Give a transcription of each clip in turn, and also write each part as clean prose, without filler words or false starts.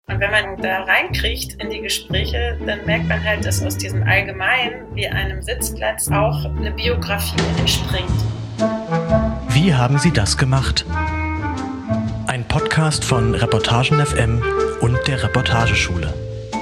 Und wenn man da reinkriegt in die Gespräche, dann merkt man halt, dass aus diesem Allgemeinen wie einem Sitzplatz auch eine Biografie entspringt. Wie haben Sie das gemacht? Ein Podcast von Reportagen FM und der Reportageschule.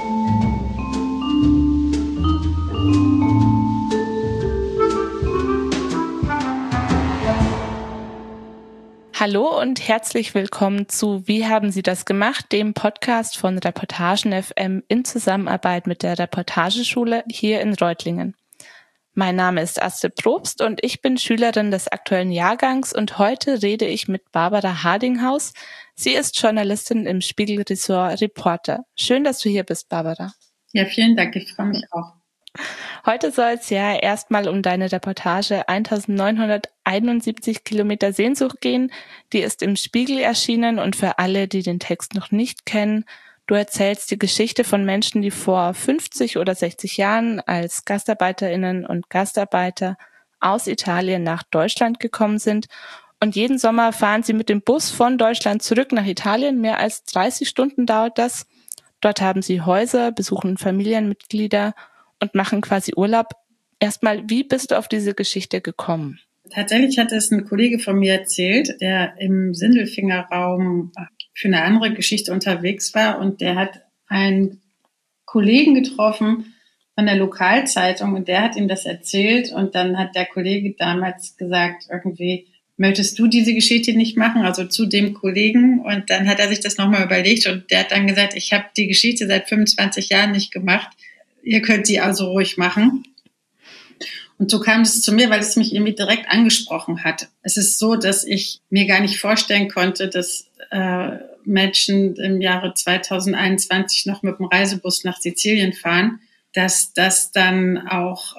Hallo und herzlich willkommen zu Wie haben Sie das gemacht?, dem Podcast von Reportagen FM in Zusammenarbeit mit der Reportageschule hier in Reutlingen. Mein Name ist Astrid Probst und ich bin Schülerin des aktuellen Jahrgangs und heute rede ich mit Barbara Hardinghaus. Sie ist Journalistin im Spiegel-Ressort Reporter. Schön, dass du hier bist, Barbara. Ja, vielen Dank, ich freue mich auch. Heute soll es ja erstmal um deine Reportage 1971 Kilometer Sehnsucht gehen. Die ist im Spiegel erschienen und für alle, die den Text noch nicht kennen, du erzählst die Geschichte von Menschen, die vor 50 oder 60 Jahren als GastarbeiterInnen und Gastarbeiter aus Italien nach Deutschland gekommen sind. Und jeden Sommer fahren sie mit dem Bus von Deutschland zurück nach Italien. Mehr als 30 Stunden dauert das. Dort haben sie Häuser, besuchen Familienmitglieder und machen quasi Urlaub. Erstmal, wie bist du auf diese Geschichte gekommen? Tatsächlich hatte es ein Kollege von mir erzählt, der im Sindelfingerraum für eine andere Geschichte unterwegs war und der hat einen Kollegen getroffen von der Lokalzeitung und der hat ihm das erzählt und dann hat der Kollege damals gesagt, irgendwie, möchtest du diese Geschichte nicht machen, also zu dem Kollegen? Und dann hat er sich das nochmal überlegt und der hat dann gesagt, ich habe die Geschichte seit 25 Jahren nicht gemacht. Ihr könnt sie also ruhig machen. Und so kam es zu mir, weil es mich irgendwie direkt angesprochen hat. Es ist so, dass ich mir gar nicht vorstellen konnte, dass Menschen im Jahre 2021 noch mit dem Reisebus nach Sizilien fahren, dass das dann auch,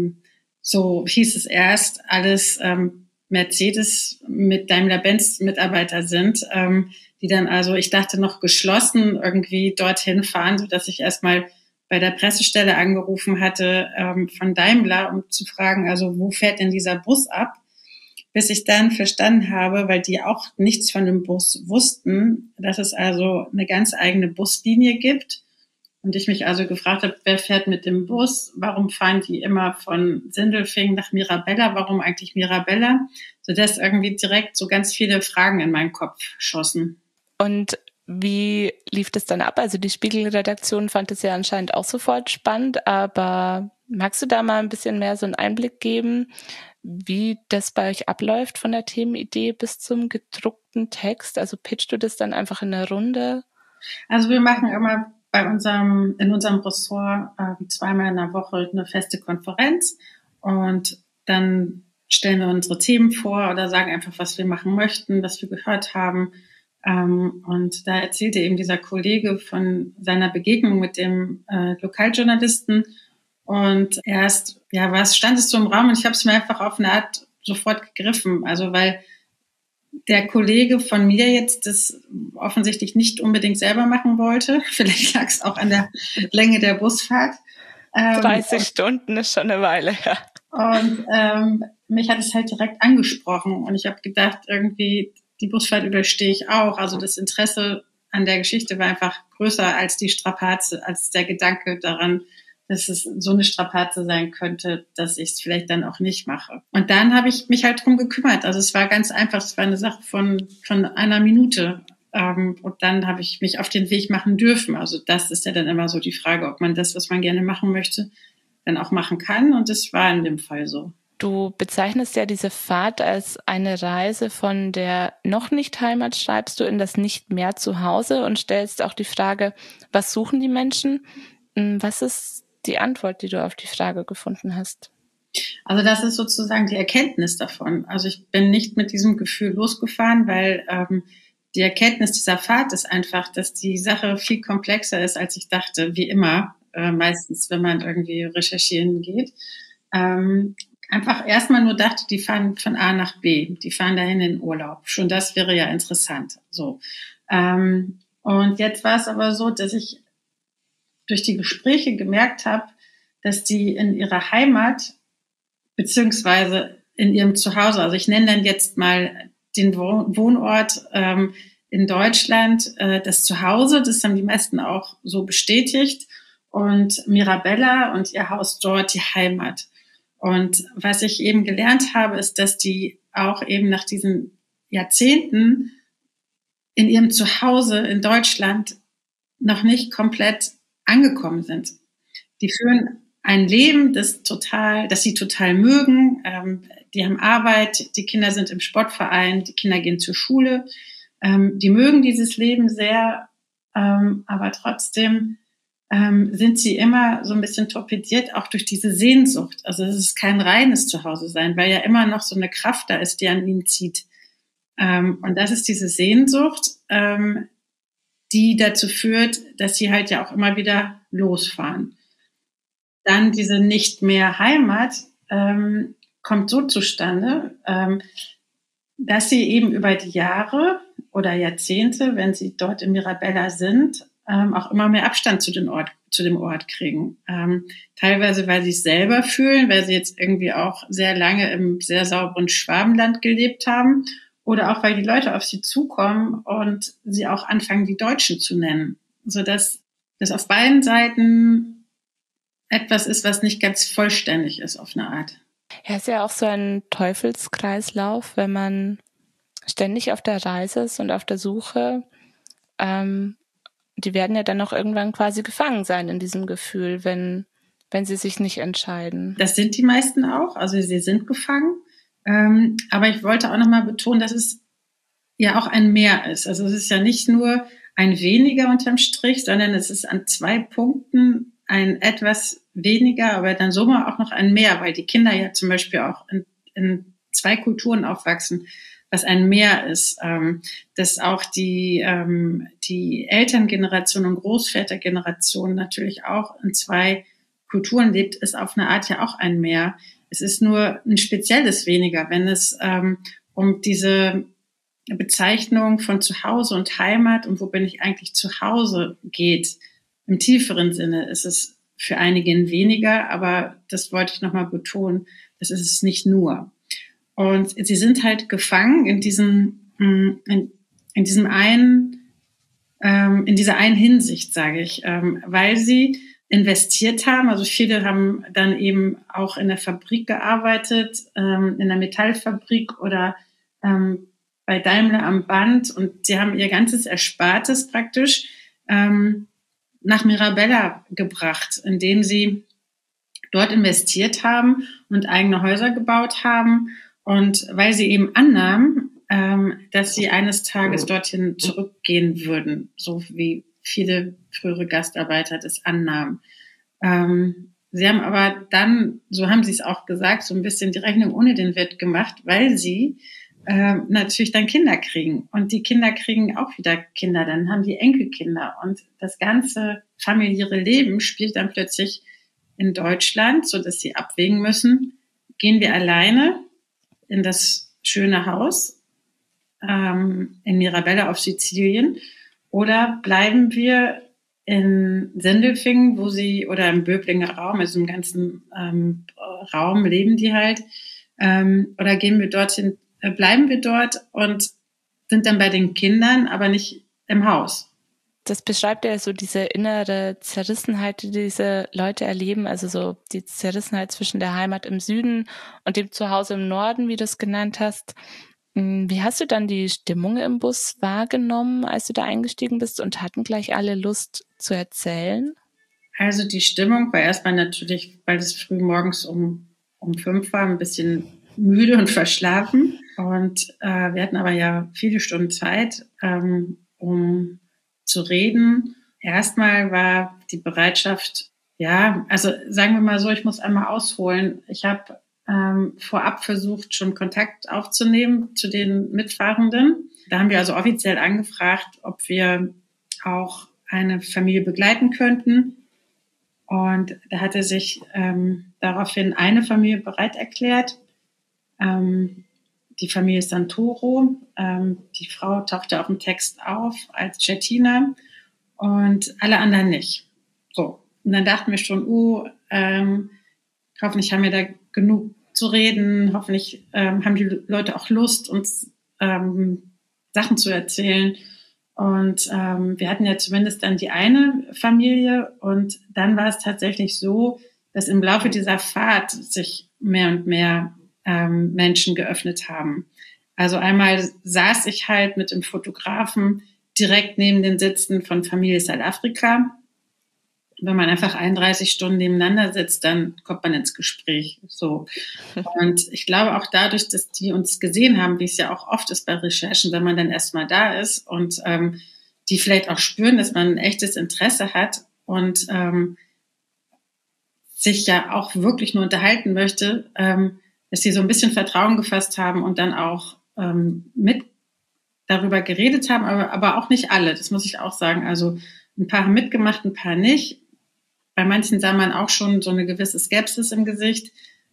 so hieß es erst, alles Mercedes mit Daimler-Benz Mitarbeiter sind, die dann also, ich dachte noch geschlossen irgendwie dorthin fahren, sodass ich erstmal bei der Pressestelle angerufen hatte von Daimler, um zu fragen, also wo fährt denn dieser Bus ab? Bis ich dann verstanden habe, weil die auch nichts von dem Bus wussten, dass es also eine ganz eigene Buslinie gibt. Und ich mich also gefragt habe, wer fährt mit dem Bus? Warum fahren die immer von Sindelfingen nach Mirabella? Warum eigentlich Mirabella? Sodass irgendwie direkt so ganz viele Fragen in meinen Kopf schossen. Und wie lief das dann ab? Also die Spiegel-Redaktion fand es ja anscheinend auch sofort spannend, aber magst du da mal ein bisschen mehr so einen Einblick geben, wie das bei euch abläuft von der Themenidee bis zum gedruckten Text? Also pitchst du das dann einfach in der Runde? Also wir machen immer in unserem Ressort zweimal in der Woche eine feste Konferenz und dann stellen wir unsere Themen vor oder sagen einfach, was wir machen möchten, was wir gehört haben. Und da erzählte eben dieser Kollege von seiner Begegnung mit dem Lokaljournalisten. Und erst, stand es so im Raum und ich habe es mir einfach auf eine Art sofort gegriffen. Also weil der Kollege von mir jetzt das offensichtlich nicht unbedingt selber machen wollte. Vielleicht lag es auch an der Länge der Busfahrt. 30 Stunden ist schon eine Weile, ja. Und mich hat es halt direkt angesprochen. Und ich habe gedacht, irgendwie, die Busfahrt überstehe ich auch. Also das Interesse an der Geschichte war einfach größer als die Strapaze, als der Gedanke daran, dass es so eine Strapaze sein könnte, dass ich es vielleicht dann auch nicht mache. Und dann habe ich mich halt drum gekümmert. Also es war ganz einfach, es war eine Sache von einer Minute. Und dann habe ich mich auf den Weg machen dürfen. Also das ist ja dann immer so die Frage, ob man das, was man gerne machen möchte, dann auch machen kann. Und das war in dem Fall so. Du bezeichnest ja diese Fahrt als eine Reise von der noch nicht Heimat, schreibst du, in das nicht mehr Zuhause und stellst auch die Frage, was suchen die Menschen? Was ist die Antwort, die du auf die Frage gefunden hast? Also das ist sozusagen die Erkenntnis davon. Also ich bin nicht mit diesem Gefühl losgefahren, weil die Erkenntnis dieser Fahrt ist einfach, dass die Sache viel komplexer ist, als ich dachte, wie immer, meistens, wenn man irgendwie recherchieren geht. Einfach erstmal nur dachte, die fahren von A nach B, die fahren dahin in Urlaub. Schon das wäre ja interessant. So. Und jetzt war es aber so, dass ich durch die Gespräche gemerkt habe, dass die in ihrer Heimat beziehungsweise in ihrem Zuhause, also ich nenne dann jetzt mal den Wohnort, in Deutschland das Zuhause, das haben die meisten auch so bestätigt, und Mirabella und ihr Haus dort die Heimat. Und was ich eben gelernt habe, ist, dass die auch eben nach diesen Jahrzehnten in ihrem Zuhause in Deutschland noch nicht komplett angekommen sind. Die führen ein Leben, das sie total mögen. Die haben Arbeit, die Kinder sind im Sportverein, die Kinder gehen zur Schule. Die mögen dieses Leben sehr, aber trotzdem sind sie immer so ein bisschen torpediert, auch durch diese Sehnsucht. Also es ist kein reines Zuhause sein, weil ja immer noch so eine Kraft da ist, die an ihnen zieht. Und das ist diese Sehnsucht, die dazu führt, dass sie halt ja auch immer wieder losfahren. Dann diese nicht mehr Heimat kommt so zustande, dass sie eben über die Jahre oder Jahrzehnte, wenn sie dort in Mirabella sind, auch immer mehr Abstand zu dem Ort kriegen. Teilweise, weil sie es selber fühlen, weil sie jetzt irgendwie auch sehr lange im sehr sauberen Schwabenland gelebt haben, oder auch, weil die Leute auf sie zukommen und sie auch anfangen, die Deutschen zu nennen. Sodass das auf beiden Seiten etwas ist, was nicht ganz vollständig ist auf eine Art. Ja, ist ja auch so ein Teufelskreislauf, wenn man ständig auf der Reise ist und auf der Suche. Die werden ja dann auch irgendwann quasi gefangen sein in diesem Gefühl, wenn sie sich nicht entscheiden. Das sind die meisten auch, also sie sind gefangen. Aber ich wollte auch nochmal betonen, dass es ja auch ein Mehr ist. Also es ist ja nicht nur ein weniger unterm Strich, sondern es ist an 2 Punkten ein etwas weniger, aber dann so mal auch noch ein Mehr, weil die Kinder ja zum Beispiel auch in 2 Kulturen aufwachsen, was ein Mehr ist, dass auch die Elterngeneration und Großvätergeneration natürlich auch in 2 Kulturen lebt, ist auf eine Art ja auch ein Mehr. Es ist nur ein spezielles weniger, wenn es um diese Bezeichnung von Zuhause und Heimat und wo bin ich eigentlich zu Hause geht. Im tieferen Sinne ist es für einige ein weniger, aber das wollte ich nochmal betonen, das ist es nicht nur. Und sie sind halt gefangen in diesem einen, in dieser einen Hinsicht, sage ich, weil sie investiert haben. Also viele haben dann eben auch in der Fabrik gearbeitet, in der Metallfabrik oder bei Daimler am Band, und sie haben ihr ganzes Erspartes praktisch nach Mirabella gebracht, indem sie dort investiert haben und eigene Häuser gebaut haben. Und weil sie eben annahmen, dass sie eines Tages dorthin zurückgehen würden, so wie viele frühere Gastarbeiter das annahmen. Sie haben aber dann, so haben sie es auch gesagt, so ein bisschen die Rechnung ohne den Wirt gemacht, weil sie natürlich dann Kinder kriegen. Und die Kinder kriegen auch wieder Kinder, dann haben die Enkelkinder. Und das ganze familiäre Leben spielt dann plötzlich in Deutschland, so dass sie abwägen müssen, gehen wir alleine in das schöne Haus in Mirabella auf Sizilien oder bleiben wir in Sindelfingen, oder im Böblinger Raum, also im ganzen Raum leben die halt, oder gehen wir dorthin, bleiben wir dort und sind dann bei den Kindern, aber nicht im Haus. Das beschreibt ja so diese innere Zerrissenheit, die diese Leute erleben, also so die Zerrissenheit zwischen der Heimat im Süden und dem Zuhause im Norden, wie du es genannt hast. Wie hast du dann die Stimmung im Bus wahrgenommen, als du da eingestiegen bist, und hatten gleich alle Lust zu erzählen? Also die Stimmung war erstmal natürlich, weil es früh morgens um 5 war, ein bisschen müde und verschlafen. Und wir hatten aber ja viele Stunden Zeit, um zu reden. Erstmal war die Bereitschaft, ja, also sagen wir mal so, ich muss einmal ausholen. Ich habe vorab versucht, schon Kontakt aufzunehmen zu den Mitfahrenden. Da haben wir also offiziell angefragt, ob wir auch eine Familie begleiten könnten. Und da hatte sich daraufhin eine Familie bereit erklärt. Die Familie Santoro. Die Frau tauchte auf dem Text auf als Cettina und alle anderen nicht. So. Und dann dachten wir schon, hoffentlich haben wir da genug zu reden, hoffentlich haben die Leute auch Lust, uns Sachen zu erzählen. Und wir hatten ja zumindest dann die eine Familie. Und dann war es tatsächlich so, dass im Laufe dieser Fahrt sich mehr und mehr Menschen geöffnet haben. Also einmal saß ich halt mit dem Fotografen direkt neben den Sitzen von Familie Südafrika. Wenn man einfach 31 Stunden nebeneinander sitzt, dann kommt man ins Gespräch. So. Und ich glaube auch dadurch, dass die uns gesehen haben, wie es ja auch oft ist bei Recherchen, wenn man dann erstmal da ist und die vielleicht auch spüren, dass man ein echtes Interesse hat und sich ja auch wirklich nur unterhalten möchte, dass sie so ein bisschen Vertrauen gefasst haben und dann auch mit darüber geredet haben, aber auch nicht alle, das muss ich auch sagen. Also ein paar haben mitgemacht, ein paar nicht. Bei manchen sah man auch schon so eine gewisse Skepsis im Gesicht.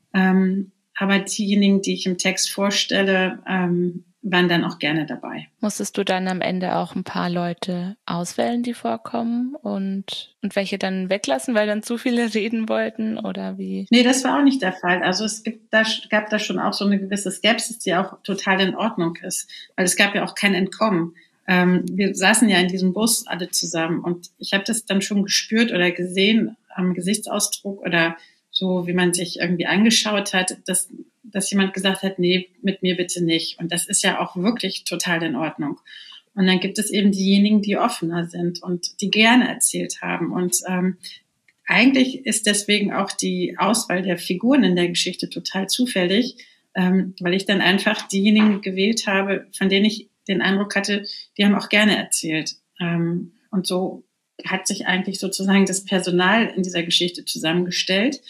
Aber diejenigen, die ich im Text vorstelle, waren dann auch gerne dabei. Musstest du dann am Ende auch ein paar Leute auswählen, die vorkommen und welche dann weglassen, weil dann zu viele reden wollten oder wie? Nee, das war auch nicht der Fall. Also gab da schon auch so eine gewisse Skepsis, die auch total in Ordnung ist. Weil es gab ja auch kein Entkommen. Wir saßen ja in diesem Bus alle zusammen und ich habe das dann schon gespürt oder gesehen am Gesichtsausdruck oder so, wie man sich irgendwie angeschaut hat, dass jemand gesagt hat, nee, mit mir bitte nicht. Und das ist ja auch wirklich total in Ordnung. Und dann gibt es eben diejenigen, die offener sind und die gerne erzählt haben. Und eigentlich ist deswegen auch die Auswahl der Figuren in der Geschichte total zufällig, weil ich dann einfach diejenigen gewählt habe, von denen ich den Eindruck hatte, die haben auch gerne erzählt. Und so hat sich eigentlich sozusagen das Personal in dieser Geschichte zusammengestellt,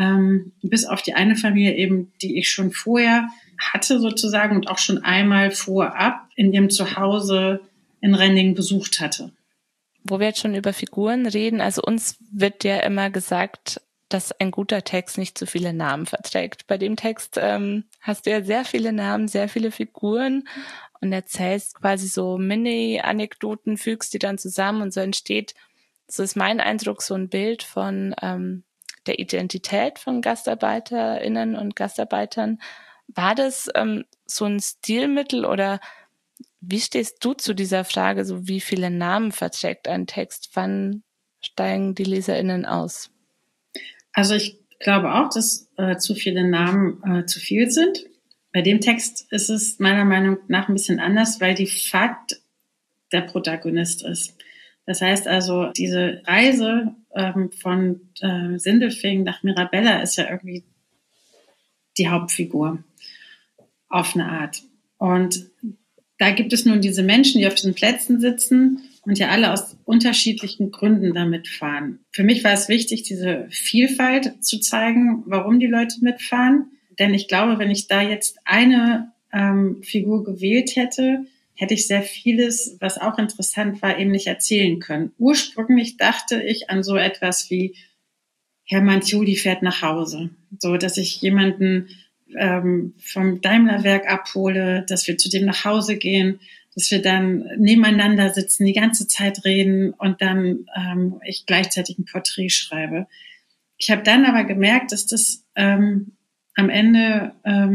bis auf die eine Familie eben, die ich schon vorher hatte sozusagen und auch schon einmal vorab in ihrem Zuhause in Renningen besucht hatte. Wo wir jetzt schon über Figuren reden, also uns wird ja immer gesagt, dass ein guter Text nicht zu viele Namen verträgt. Bei dem Text hast du ja sehr viele Namen, sehr viele Figuren und erzählst quasi so Mini-Anekdoten, fügst die dann zusammen und so entsteht, so ist mein Eindruck, so ein Bild von der Identität von GastarbeiterInnen und Gastarbeitern. War das so ein Stilmittel oder wie stehst du zu dieser Frage, so wie viele Namen verträgt ein Text? Wann steigen die LeserInnen aus? Also ich glaube auch, dass zu viele Namen zu viel sind. Bei dem Text ist es meiner Meinung nach ein bisschen anders, weil die Fahrt der Protagonist ist. Das heißt also, diese Reise von Sindelfingen nach Mirabella ist ja irgendwie die Hauptfigur auf eine Art. Und da gibt es nun diese Menschen, die auf diesen Plätzen sitzen und ja alle aus unterschiedlichen Gründen da mitfahren. Für mich war es wichtig, diese Vielfalt zu zeigen, warum die Leute mitfahren. Denn ich glaube, wenn ich da jetzt eine Figur gewählt hätte, hätte ich sehr vieles, was auch interessant war, eben nicht erzählen können. Ursprünglich dachte ich an so etwas wie Hermann Thioli fährt nach Hause. So, dass ich jemanden vom Daimlerwerk abhole, dass wir zu dem nach Hause gehen, dass wir dann nebeneinander sitzen, die ganze Zeit reden und dann ich gleichzeitig ein Porträt schreibe. Ich habe dann aber gemerkt, dass das am Ende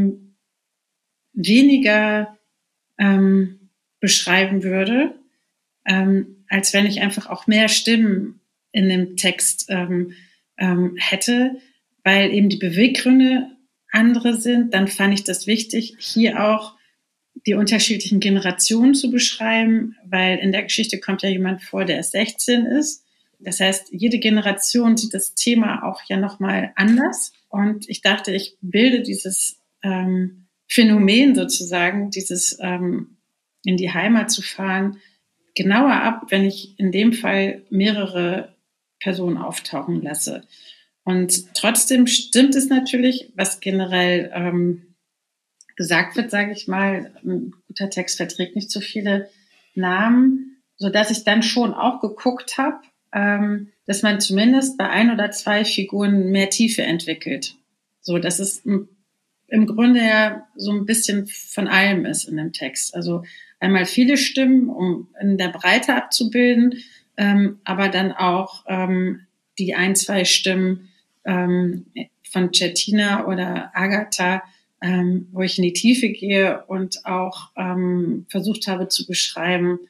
weniger beschreiben würde, als wenn ich einfach auch mehr Stimmen in dem Text hätte, weil eben die Beweggründe andere sind. Dann fand ich das wichtig, hier auch die unterschiedlichen Generationen zu beschreiben, weil in der Geschichte kommt ja jemand vor, der 16 ist. Das heißt, jede Generation sieht das Thema auch ja nochmal anders. Und ich dachte, ich bilde dieses Phänomen sozusagen, dieses in die Heimat zu fahren, genauer ab, wenn ich in dem Fall mehrere Personen auftauchen lasse. Und trotzdem stimmt es natürlich, was generell gesagt wird, sage ich mal, ein guter Text verträgt nicht so viele Namen, sodass ich dann schon auch geguckt habe, dass man zumindest bei ein oder zwei Figuren mehr Tiefe entwickelt. So, dass es im Grunde ja so ein bisschen von allem ist in dem Text. Also einmal viele Stimmen, um in der Breite abzubilden, aber dann auch die ein, zwei Stimmen von Cettina oder Agatha, wo ich in die Tiefe gehe und auch versucht habe zu beschreiben,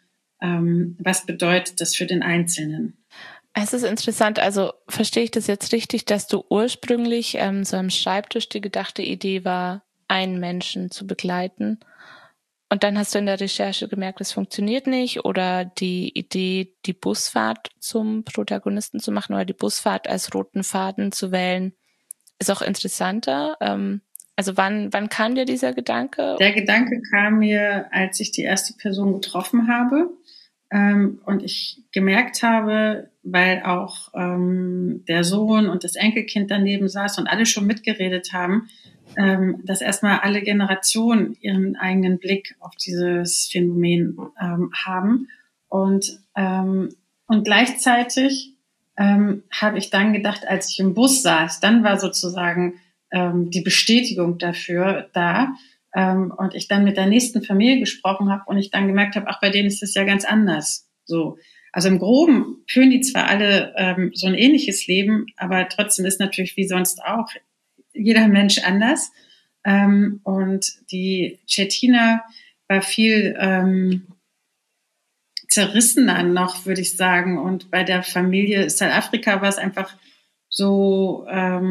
was bedeutet das für den Einzelnen. Es ist interessant, also verstehe ich das jetzt richtig, dass du ursprünglich so am Schreibtisch die gedachte Idee war, einen Menschen zu begleiten und dann hast du in der Recherche gemerkt, es funktioniert nicht oder die Idee, die Busfahrt zum Protagonisten zu machen oder die Busfahrt als roten Faden zu wählen, ist auch interessanter. Also wann kam dir dieser Gedanke? Der Gedanke kam mir, als ich die erste Person getroffen habe. Und ich gemerkt habe, weil auch der Sohn und das Enkelkind daneben saß und alle schon mitgeredet haben, dass erstmal alle Generationen ihren eigenen Blick auf dieses Phänomen haben. Und gleichzeitig habe ich dann gedacht, als ich im Bus saß, dann war sozusagen die Bestätigung dafür da. Und ich dann mit der nächsten Familie gesprochen habe und ich dann gemerkt habe, ach, bei denen ist das ja ganz anders. So, also im Groben führen die zwar alle so ein ähnliches Leben, aber trotzdem ist natürlich wie sonst auch jeder Mensch anders. Und die Cettina war viel zerrissener noch, würde ich sagen. Und bei der Familie Südafrika war es einfach so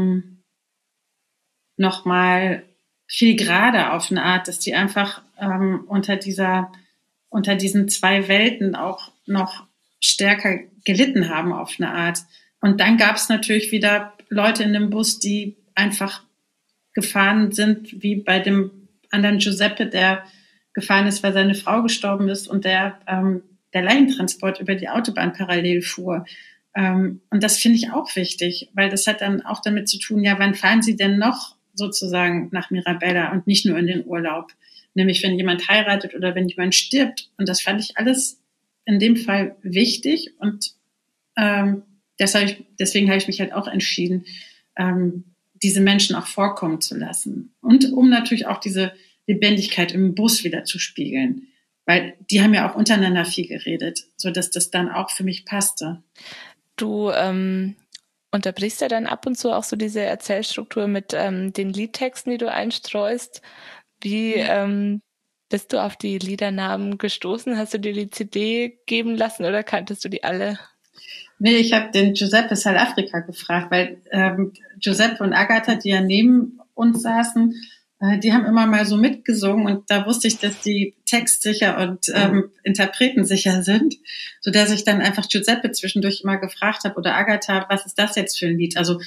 nochmal viel gerade auf eine Art, dass die einfach unter diesen zwei Welten auch noch stärker gelitten haben auf eine Art. Und dann gab es natürlich wieder Leute in dem Bus, die einfach gefahren sind, wie bei dem anderen Giuseppe, der gefahren ist, weil seine Frau gestorben ist und der Leichentransport über die Autobahn parallel fuhr. Und das finde ich auch wichtig, weil das hat dann auch damit zu tun, ja, wann fahren Sie denn noch sozusagen nach Mirabella und nicht nur in den Urlaub? Nämlich, wenn jemand heiratet oder wenn jemand stirbt. Und das fand ich alles in dem Fall wichtig. Und deswegen habe ich mich halt auch entschieden, diese Menschen auch vorkommen zu lassen. Und um natürlich auch diese Lebendigkeit im Bus wieder zu spiegeln. Weil die haben ja auch untereinander viel geredet, sodass das dann auch für mich passte. Du unterbrichst ja dann ab und zu auch so diese Erzählstruktur mit den Liedtexten, die du einstreust. Wie bist du auf die Liedernamen gestoßen? Hast du dir die CD geben lassen oder kanntest du die alle? Nee, ich habe den Giuseppe Südafrika gefragt, weil Giuseppe und Agatha, die ja neben uns saßen, die haben immer mal so mitgesungen und da wusste ich, dass die textsicher und interpretensicher sind, sodass ich dann einfach Giuseppe zwischendurch immer gefragt habe oder Agatha, was ist das jetzt für ein Lied? Also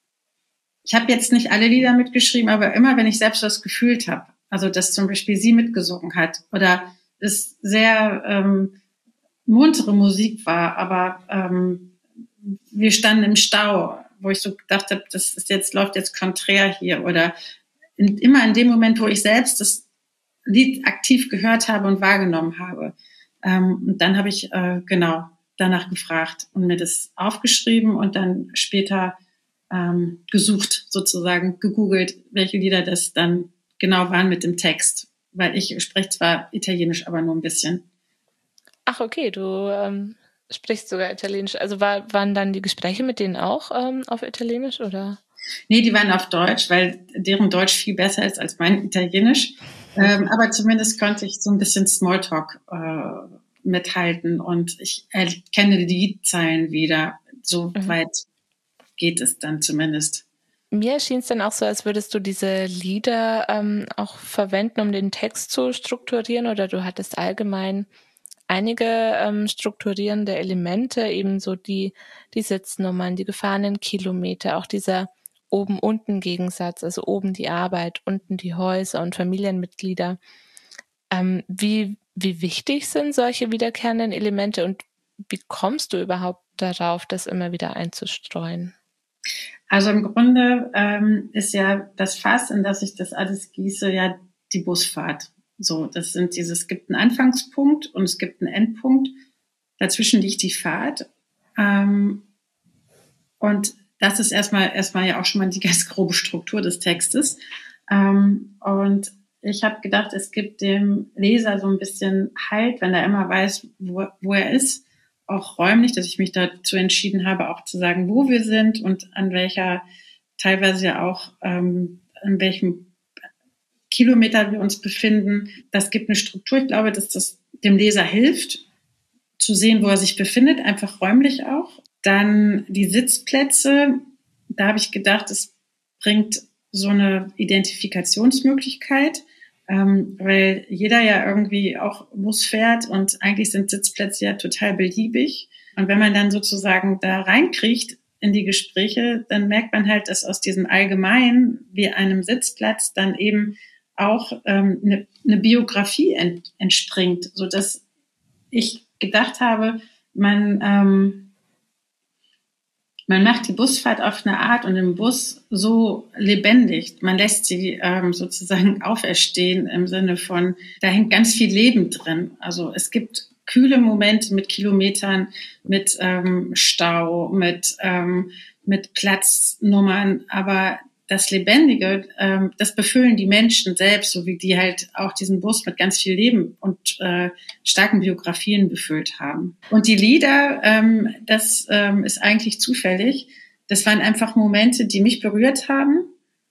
ich habe jetzt nicht alle Lieder mitgeschrieben, aber immer, wenn ich selbst was gefühlt habe, also dass zum Beispiel sie mitgesungen hat oder es sehr muntere Musik war, aber wir standen im Stau, wo ich so gedacht habe, läuft jetzt konträr hier oder immer in dem Moment, wo ich selbst das Lied aktiv gehört habe und wahrgenommen habe. Und dann habe ich danach gefragt und mir das aufgeschrieben und dann später gesucht, sozusagen gegoogelt, welche Lieder das dann genau waren mit dem Text. Weil ich spreche zwar Italienisch, aber nur ein bisschen. Ach, okay, du sprichst sogar Italienisch. Also waren dann die Gespräche mit denen auch auf Italienisch, oder? Nee, die waren auf Deutsch, weil deren Deutsch viel besser ist als mein Italienisch. Aber zumindest konnte ich so ein bisschen Smalltalk mithalten und ich kenne die Liedzeilen wieder. So weit geht es dann zumindest. Mir erschien es dann auch so, als würdest du diese Lieder auch verwenden, um den Text zu strukturieren, oder du hattest allgemein einige strukturierende Elemente, eben so die Sitznummern, die gefahrenen Kilometer, auch dieser Oben-Unten-Gegensatz, also oben die Arbeit, unten die Häuser und Familienmitglieder. Wie wichtig sind solche wiederkehrenden Elemente und wie kommst du überhaupt darauf, das immer wieder einzustreuen? Also im Grunde ist ja das Fass, in das ich das alles gieße, ja die Busfahrt. So, es gibt einen Anfangspunkt und es gibt einen Endpunkt. Dazwischen liegt die Fahrt. Und das ist erstmal ja auch schon mal die ganz grobe Struktur des Textes. Und ich habe gedacht, es gibt dem Leser so ein bisschen Halt, wenn er immer weiß, wo er ist, auch räumlich, dass ich mich dazu entschieden habe, auch zu sagen, wo wir sind und an welcher, teilweise ja auch an welchem Kilometer wir uns befinden. Das gibt eine Struktur. Ich glaube, dass das dem Leser hilft, zu sehen, wo er sich befindet, einfach räumlich auch. Dann die Sitzplätze, da habe ich gedacht, es bringt so eine Identifikationsmöglichkeit, weil jeder ja irgendwie auch Bus fährt und eigentlich sind Sitzplätze ja total beliebig. Und wenn man dann sozusagen da reinkriegt in die Gespräche, dann merkt man halt, dass aus diesem Allgemeinen wie einem Sitzplatz dann eben auch eine Biografie entspringt, so dass ich gedacht habe, man macht die Busfahrt auf eine Art und im Bus so lebendig. Man lässt sie sozusagen auferstehen im Sinne von, da hängt ganz viel Leben drin. Also es gibt kühle Momente mit Kilometern, mit Stau, mit Platznummern, aber das Lebendige, das befüllen die Menschen selbst, so wie die halt auch diesen Bus mit ganz viel Leben und starken Biografien befüllt haben. Und die Lieder, das ist eigentlich zufällig. Das waren einfach Momente, die mich berührt haben.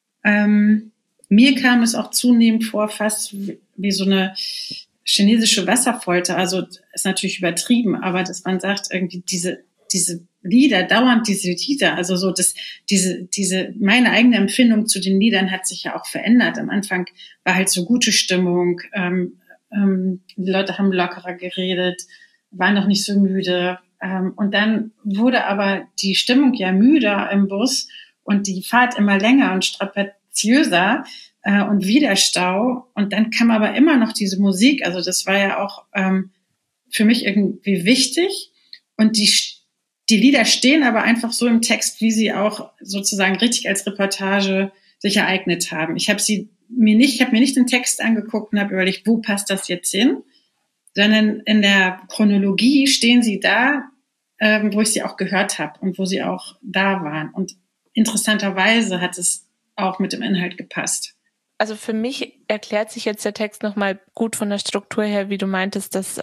Mir kam es auch zunehmend vor, fast wie so eine chinesische Wasserfolter. Also ist natürlich übertrieben, aber dass man sagt, irgendwie diese Lieder, dauernd diese Lieder, also so meine eigene Empfindung zu den Liedern hat sich ja auch verändert. Am Anfang war halt so gute Stimmung, die Leute haben lockerer geredet, waren noch nicht so müde. Und dann wurde aber die Stimmung ja müder im Bus und die Fahrt immer länger und strapaziöser und wieder Stau. Und dann kam aber immer noch diese Musik, also das war ja auch für mich irgendwie wichtig. Und die Lieder stehen aber einfach so im Text, wie sie auch sozusagen richtig als Reportage sich ereignet haben. Ich habe mir nicht den Text angeguckt und habe überlegt, wo passt das jetzt hin, sondern in der Chronologie stehen sie da, wo ich sie auch gehört habe und wo sie auch da waren. Und interessanterweise hat es auch mit dem Inhalt gepasst. Also für mich erklärt sich jetzt der Text nochmal gut von der Struktur her, wie du meintest, dass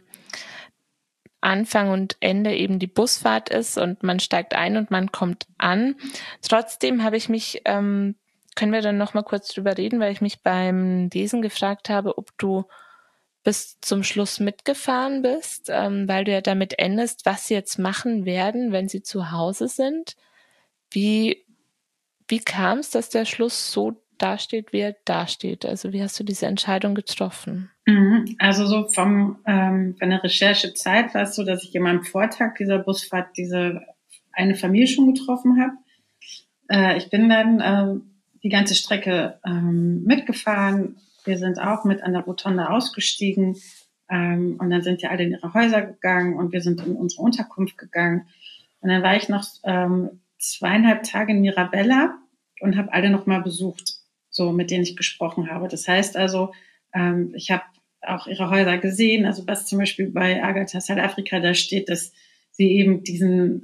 Anfang und Ende eben die Busfahrt ist und man steigt ein und man kommt an. Trotzdem habe ich mich, können wir dann noch mal kurz drüber reden, weil ich mich beim Lesen gefragt habe, ob du bis zum Schluss mitgefahren bist, weil du ja damit endest, was sie jetzt machen werden, wenn sie zu Hause sind. Wie kam es, dass der Schluss so dasteht, wie er dasteht? Also wie hast du diese Entscheidung getroffen? Also so von der Recherchezeit war es so, dass ich immer am Vortag dieser Busfahrt eine Familie schon getroffen habe. Ich bin dann die ganze Strecke mitgefahren. Wir sind auch mit an der Rotonde ausgestiegen und dann sind ja alle in ihre Häuser gegangen und wir sind in unsere Unterkunft gegangen. Und dann war ich noch 2,5 Tage in Mirabella und habe alle noch mal besucht, so mit denen ich gesprochen habe. Das heißt also, ich habe auch ihre Häuser gesehen, also was zum Beispiel bei Agatha Salafrika da steht, dass sie eben diese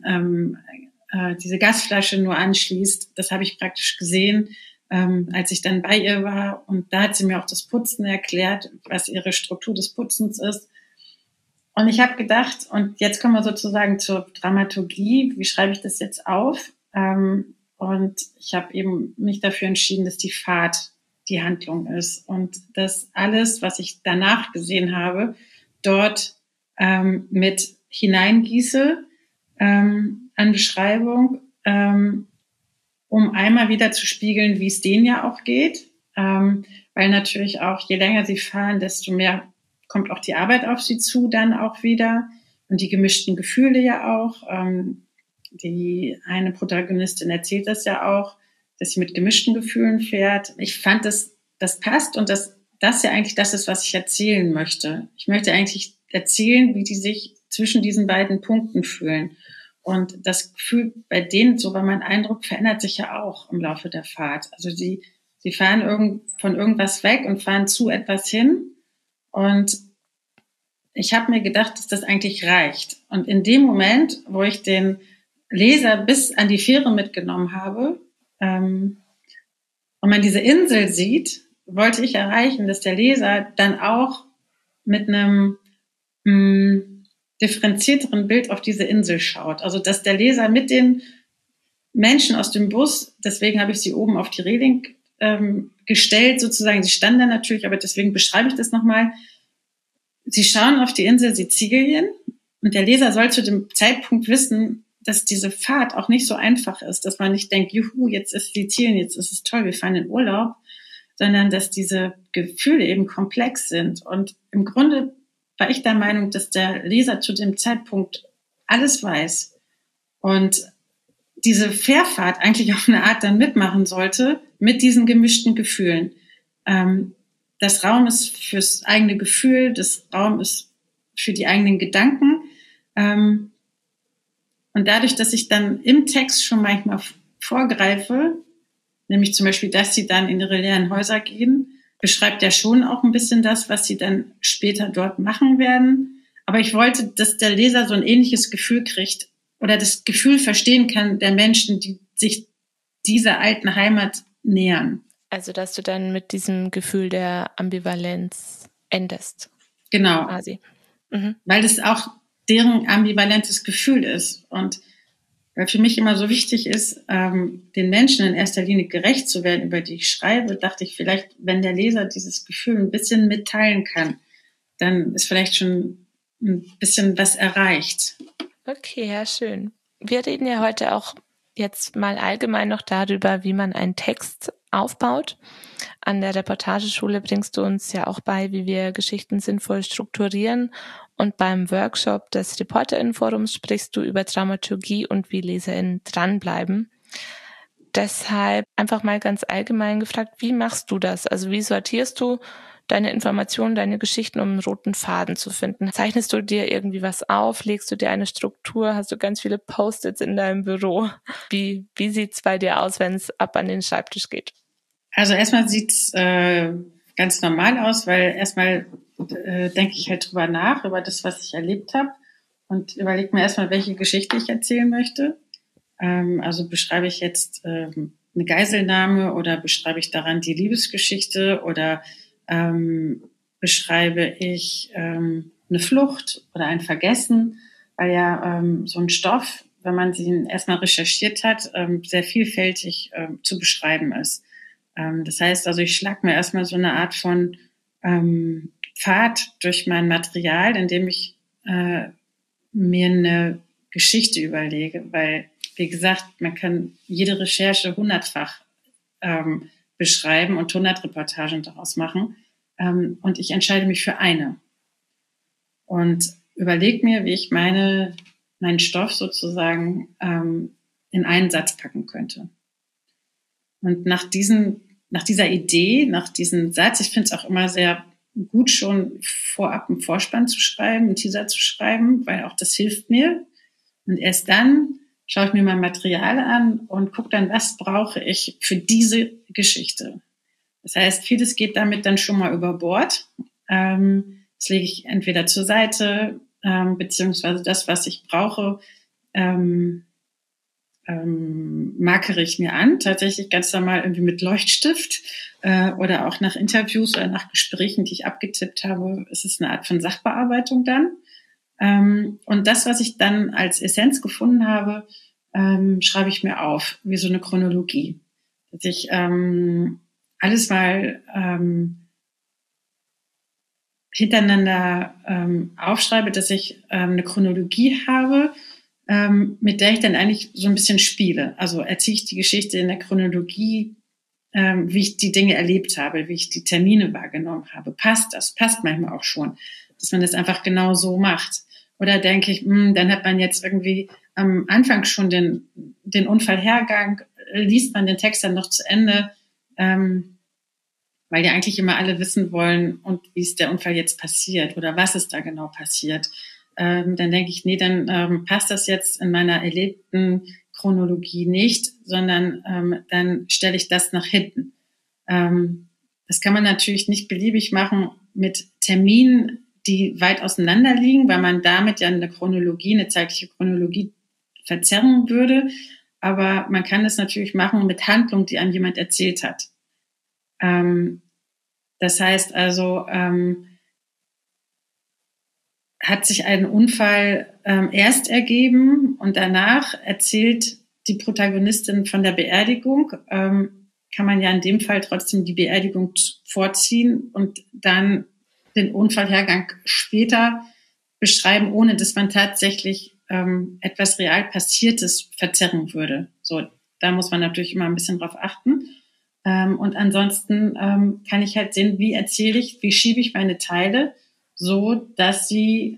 Gasflasche nur anschließt. Das habe ich praktisch gesehen, als ich dann bei ihr war. Und da hat sie mir auch das Putzen erklärt, was ihre Struktur des Putzens ist. Und ich habe gedacht, und jetzt kommen wir sozusagen zur Dramaturgie, wie schreibe ich das jetzt auf? Und ich habe eben mich dafür entschieden, dass die Fahrt die Handlung ist und dass alles, was ich danach gesehen habe, dort mit hineingieße an Beschreibung, um einmal wieder zu spiegeln, wie es denen ja auch geht, weil natürlich auch, je länger sie fahren, desto mehr kommt auch die Arbeit auf sie zu dann auch wieder und die gemischten Gefühle ja auch. Die eine Protagonistin erzählt das ja auch, dass sie mit gemischten Gefühlen fährt. Ich fand, das passt und das ja eigentlich das ist, was ich erzählen möchte. Ich möchte eigentlich erzählen, wie die sich zwischen diesen beiden Punkten fühlen. Und das Gefühl bei denen, so war mein Eindruck, verändert sich ja auch im Laufe der Fahrt. Also sie fahren von irgendwas weg und fahren zu etwas hin. Und ich habe mir gedacht, dass das eigentlich reicht. Und in dem Moment, wo ich den Leser bis an die Fähre mitgenommen habe und man diese Insel sieht, wollte ich erreichen, dass der Leser dann auch mit einem differenzierteren Bild auf diese Insel schaut. Also dass der Leser mit den Menschen aus dem Bus, deswegen habe ich sie oben auf die Reling gestellt, sozusagen, sie standen da natürlich, aber deswegen beschreibe ich das nochmal. Sie schauen auf die Insel Sizilien Und der Leser soll zu dem Zeitpunkt wissen, dass diese Fahrt auch nicht so einfach ist, dass man nicht denkt, juhu, jetzt ist Sizilien, jetzt ist es toll, wir fahren in Urlaub, sondern dass diese Gefühle eben komplex sind. Und im Grunde war ich der Meinung, dass der Leser zu dem Zeitpunkt alles weiß und diese Fährfahrt eigentlich auf eine Art dann mitmachen sollte mit diesen gemischten Gefühlen. Das Raum ist fürs eigene Gefühl, das Raum ist für die eigenen Gedanken. Und dadurch, dass ich dann im Text schon manchmal vorgreife, nämlich zum Beispiel, dass sie dann in ihre leeren Häuser gehen, beschreibt ja schon auch ein bisschen das, was sie dann später dort machen werden. Aber ich wollte, dass der Leser so ein ähnliches Gefühl kriegt oder das Gefühl verstehen kann der Menschen, die sich dieser alten Heimat nähern. Also, dass du dann mit diesem Gefühl der Ambivalenz endest. Genau. Quasi. Weil das auch deren ambivalentes Gefühl ist. Und weil für mich immer so wichtig ist, den Menschen in erster Linie gerecht zu werden, über die ich schreibe, dachte ich vielleicht, wenn der Leser dieses Gefühl ein bisschen mitteilen kann, dann ist vielleicht schon ein bisschen was erreicht. Okay, ja, schön. Wir reden ja heute auch jetzt mal allgemein noch darüber, wie man einen Text aufbaut. An der Reportageschule bringst du uns ja auch bei, wie wir Geschichten sinnvoll strukturieren. Und beim Workshop des ReporterInnen-Forums sprichst du über Dramaturgie und wie LeserInnen dranbleiben. Deshalb einfach mal ganz allgemein gefragt, wie machst du das? Also wie sortierst du deine Informationen, deine Geschichten, um einen roten Faden zu finden? Zeichnest du dir irgendwie was auf? Legst du dir eine Struktur? Hast du ganz viele Post-its in deinem Büro? Wie sieht's bei dir aus, wenn es ab an den Schreibtisch geht? Also erstmal sieht's ganz normal aus, weil erstmal denke ich halt drüber nach, über das, was ich erlebt habe und überlege mir erstmal, welche Geschichte ich erzählen möchte. Also beschreibe ich jetzt eine Geiselnahme oder beschreibe ich daran die Liebesgeschichte oder beschreibe ich eine Flucht oder ein Vergessen, weil ja so ein Stoff, wenn man ihn erstmal recherchiert hat, sehr vielfältig zu beschreiben ist. Das heißt also, ich schlage mir erstmal so eine Art von Pfad durch mein Material, indem ich mir eine Geschichte überlege, weil, wie gesagt, man kann jede Recherche 100-fach beschreiben und 100 Reportagen daraus machen. Und ich entscheide mich für eine. Und überlege mir, wie ich meinen Stoff sozusagen in einen Satz packen könnte. Und nach dieser Idee, nach diesem Satz, ich finde es auch immer sehr gut, schon vorab einen Vorspann zu schreiben, einen Teaser zu schreiben, weil auch das hilft mir. Und erst dann schaue ich mir mein Material an und gucke dann, was brauche ich für diese Geschichte. Das heißt, vieles geht damit dann schon mal über Bord. Das lege ich entweder zur Seite, beziehungsweise das, was ich brauche, markere ich mir an, tatsächlich ganz normal irgendwie mit Leuchtstift oder auch nach Interviews oder nach Gesprächen, die ich abgetippt habe, ist es eine Art von Sachbearbeitung dann. Und das, was ich dann als Essenz gefunden habe, schreibe ich mir auf, wie so eine Chronologie. Dass ich alles mal hintereinander aufschreibe, dass ich eine Chronologie habe, mit der ich dann eigentlich so ein bisschen spiele. Also erzähle ich die Geschichte in der Chronologie, wie ich die Dinge erlebt habe, wie ich die Termine wahrgenommen habe. Passt das? Passt manchmal auch schon, dass man das einfach genau so macht. Oder denke ich, dann hat man jetzt irgendwie am Anfang schon den Unfallhergang, liest man den Text dann noch zu Ende, weil ja eigentlich immer alle wissen wollen, und wie ist der Unfall jetzt passiert oder was ist da genau passiert. Dann denke ich, nee, dann passt das jetzt in meiner erlebten Chronologie nicht, sondern dann stelle ich das nach hinten. Das kann man natürlich nicht beliebig machen mit Terminen, die weit auseinander liegen, weil man damit ja eine zeitliche Chronologie verzerren würde. Aber man kann das natürlich machen mit Handlungen, die einem jemand erzählt hat. Das heißt also, hat sich ein Unfall erst ergeben und danach erzählt die Protagonistin von der Beerdigung, kann man ja in dem Fall trotzdem die Beerdigung vorziehen und dann den Unfallhergang später beschreiben, ohne dass man tatsächlich etwas real Passiertes verzerren würde. So, da muss man natürlich immer ein bisschen drauf achten. Und ansonsten kann ich halt sehen, wie schiebe ich meine Teile, so dass sie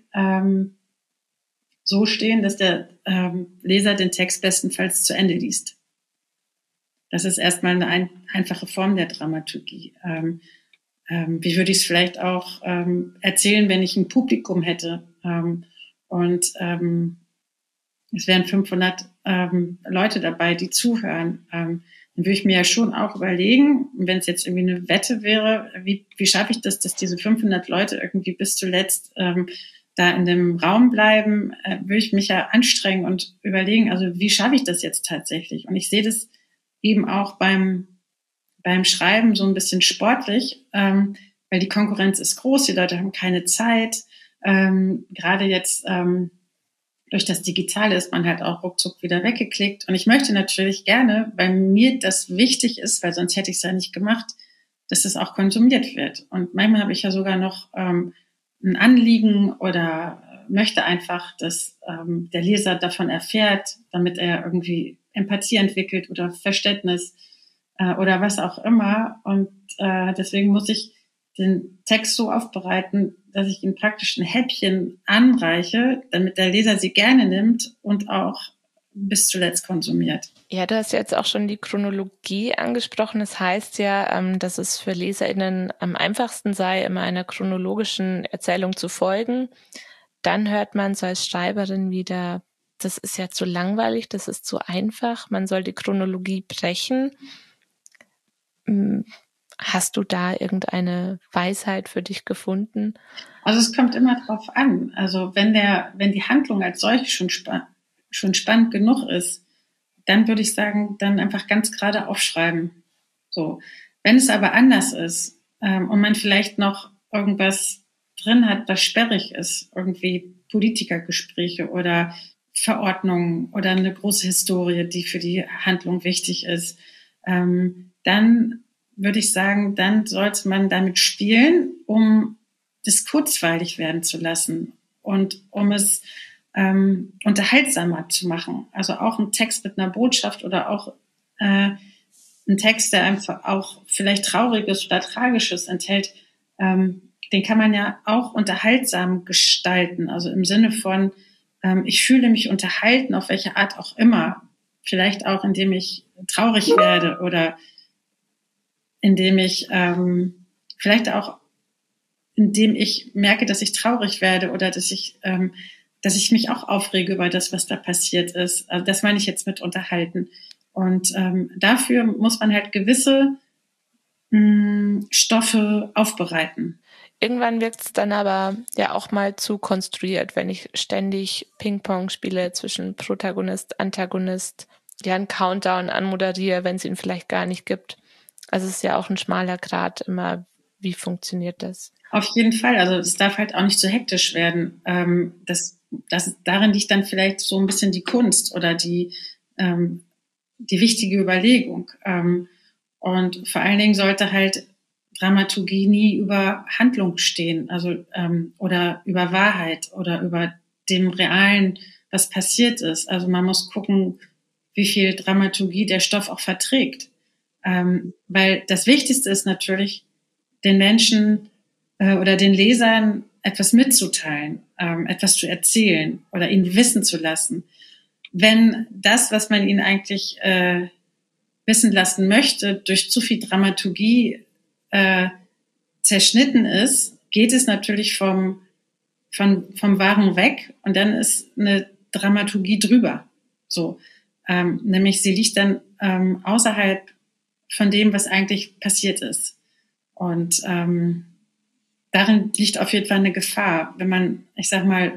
so stehen, dass der Leser den Text bestenfalls zu Ende liest. Das ist erstmal eine einfache Form der Dramaturgie. Wie würde ich es vielleicht auch erzählen, wenn ich ein Publikum hätte und es wären 500 Leute dabei, die zuhören. Dann würde ich mir ja schon auch überlegen, wenn es jetzt irgendwie eine Wette wäre, wie schaffe ich das, dass diese 500 Leute irgendwie bis zuletzt da in dem Raum bleiben, würde ich mich ja anstrengen und überlegen, also wie schaffe ich das jetzt tatsächlich? Und ich sehe das eben auch beim Schreiben so ein bisschen sportlich, weil die Konkurrenz ist groß, die Leute haben keine Zeit. Gerade jetzt durch das Digitale ist man halt auch ruckzuck wieder weggeklickt. Und ich möchte natürlich gerne, weil mir das wichtig ist, weil sonst hätte ich es ja nicht gemacht, dass es auch konsumiert wird. Und manchmal habe ich ja sogar noch ein Anliegen oder möchte einfach, dass der Leser davon erfährt, damit er irgendwie Empathie entwickelt oder Verständnis oder was auch immer. Und deswegen muss ich den Text so aufbereiten, dass ich ihn praktisch ein Häppchen anreiche, damit der Leser sie gerne nimmt und auch bis zuletzt konsumiert. Ja, du hast jetzt auch schon die Chronologie angesprochen. Das heißt ja, dass es für LeserInnen am einfachsten sei, immer einer chronologischen Erzählung zu folgen. Dann hört man so als Schreiberin wieder, das ist ja zu langweilig, das ist zu einfach, man soll die Chronologie brechen. Hast du da irgendeine Weisheit für dich gefunden? Also es kommt immer drauf an. Also wenn die Handlung als solche schon spannend genug ist, dann würde ich sagen, dann einfach ganz gerade aufschreiben. So. Wenn es aber anders ist und man vielleicht noch irgendwas drin hat, was sperrig ist, irgendwie Politikergespräche oder Verordnungen oder eine große Historie, die für die Handlung wichtig ist, dann würde ich sagen, dann sollte man damit spielen, um das kurzweilig werden zu lassen und um es unterhaltsamer zu machen. Also auch ein Text mit einer Botschaft oder auch ein Text, der einfach auch vielleicht Trauriges oder Tragisches enthält, den kann man ja auch unterhaltsam gestalten. Also im Sinne von, ich fühle mich unterhalten, auf welche Art auch immer. Vielleicht auch, indem ich traurig werde oder indem ich vielleicht auch, indem ich merke, dass ich traurig werde oder dass ich mich auch aufrege über das, was da passiert ist. Also das meine ich jetzt mit unterhalten. Und dafür muss man halt gewisse Stoffe aufbereiten. Irgendwann wirkt es dann aber ja auch mal zu konstruiert, wenn ich ständig Ping-Pong spiele zwischen Protagonist, Antagonist, ja einen Countdown anmoderiere, wenn es ihn vielleicht gar nicht gibt. Also es ist ja auch ein schmaler Grat immer, wie funktioniert das? Auf jeden Fall, also es darf halt auch nicht zu hektisch werden. Darin liegt dann vielleicht so ein bisschen die Kunst oder die wichtige Überlegung. Und vor allen Dingen sollte halt Dramaturgie nie über Handlung stehen, also oder über Wahrheit oder über dem Realen, was passiert ist. Also man muss gucken, wie viel Dramaturgie der Stoff auch verträgt. Weil das Wichtigste ist natürlich, den Menschen oder den Lesern etwas mitzuteilen, etwas zu erzählen oder ihnen wissen zu lassen. Wenn das, was man ihnen eigentlich wissen lassen möchte, durch zu viel Dramaturgie zerschnitten ist, geht es natürlich vom Wahren weg und dann ist eine Dramaturgie drüber. So, nämlich sie liegt dann außerhalb von dem, was eigentlich passiert ist. Und darin liegt auf jeden Fall eine Gefahr, wenn man, ich sag mal,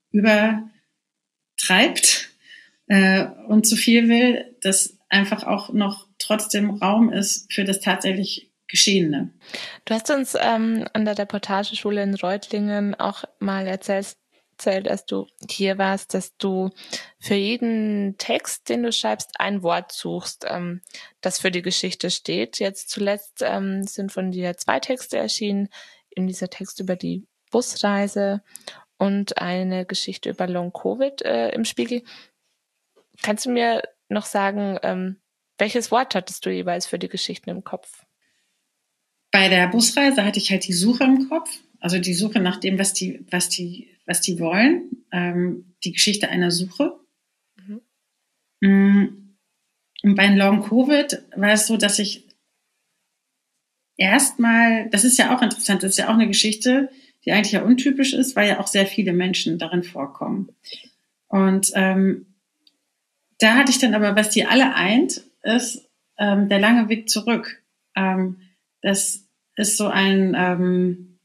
übertreibt und zu viel will, dass einfach auch noch trotzdem Raum ist für das tatsächlich Geschehene. Du hast uns an der Reportageschule in Reutlingen auch mal erzählt, als du hier warst, dass du für jeden Text, den du schreibst, ein Wort suchst, das für die Geschichte steht. Jetzt zuletzt sind von dir 2 Texte erschienen, in dieser Text über die Busreise und eine Geschichte über Long-Covid im Spiegel. Kannst du mir noch sagen, welches Wort hattest du jeweils für die Geschichten im Kopf? Bei der Busreise hatte ich halt die Suche im Kopf, also die Suche nach dem, was die wollen, die Geschichte einer Suche. Und bei Long-Covid war es so, dass ich erstmal, das ist ja auch interessant, das ist ja auch eine Geschichte, die eigentlich ja untypisch ist, weil ja auch sehr viele Menschen darin vorkommen. Und da hatte ich dann aber, was die alle eint, ist der lange Weg zurück. Das ist so ein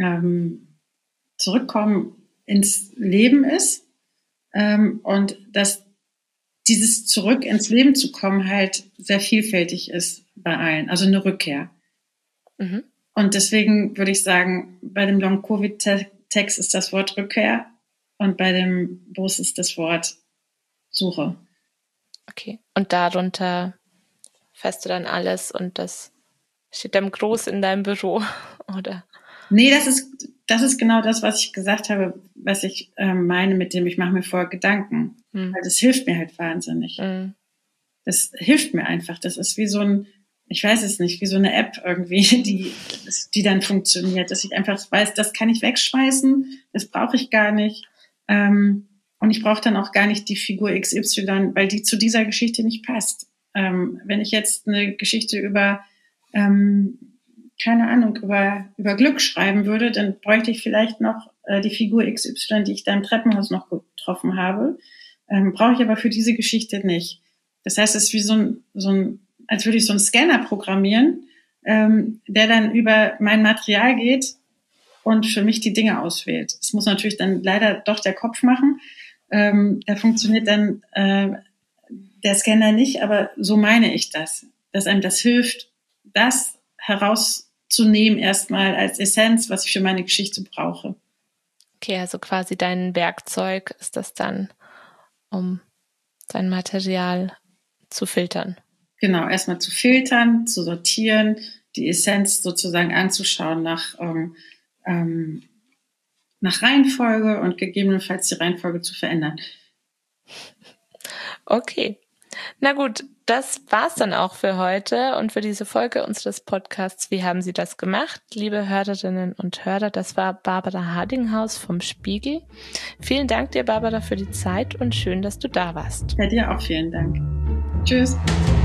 Zurückkommen ins Leben ist und dass dieses Zurück ins Leben zu kommen halt sehr vielfältig ist bei allen, also eine Rückkehr. Mhm. Und deswegen würde ich sagen, bei dem Long-Covid-Text ist das Wort Rückkehr und bei dem Bus ist das Wort Suche. Okay, und darunter fasst du dann alles und das steht dann groß in deinem Büro, oder? Nee, das ist genau das, was ich gesagt habe, was ich meine mit dem, ich mache mir vorher Gedanken. Weil das hilft mir halt wahnsinnig. Das hilft mir einfach. Das ist wie so ein, ich weiß es nicht, wie so eine App irgendwie, die dann funktioniert, dass ich einfach weiß, das kann ich wegschmeißen, das brauche ich gar nicht. Und ich brauche dann auch gar nicht die Figur XY, weil die zu dieser Geschichte nicht passt. Wenn ich jetzt eine Geschichte über, keine Ahnung, über Glück schreiben würde, dann bräuchte ich vielleicht noch die Figur XY, die ich da im Treppenhaus noch getroffen habe. Brauche ich aber für diese Geschichte nicht. Das heißt, es ist wie so ein, als würde ich so einen Scanner programmieren, der dann über mein Material geht und für mich die Dinge auswählt. Das muss natürlich dann leider doch der Kopf machen. Da funktioniert dann der Scanner nicht, aber so meine ich das, dass einem das hilft, das herauszunehmen erstmal als Essenz, was ich für meine Geschichte brauche. Okay, also quasi dein Werkzeug ist das dann, um dein Material zu filtern. Genau, erstmal zu filtern, zu sortieren, die Essenz sozusagen anzuschauen nach Reihenfolge und gegebenenfalls die Reihenfolge zu verändern. Okay. Na gut, das war's dann auch für heute und für diese Folge unseres Podcasts Wie haben Sie das gemacht? Liebe Hörerinnen und Hörer, das war Barbara Hardinghaus vom Spiegel. Vielen Dank dir, Barbara, für die Zeit und schön, dass du da warst. Ja, dir auch vielen Dank. Tschüss.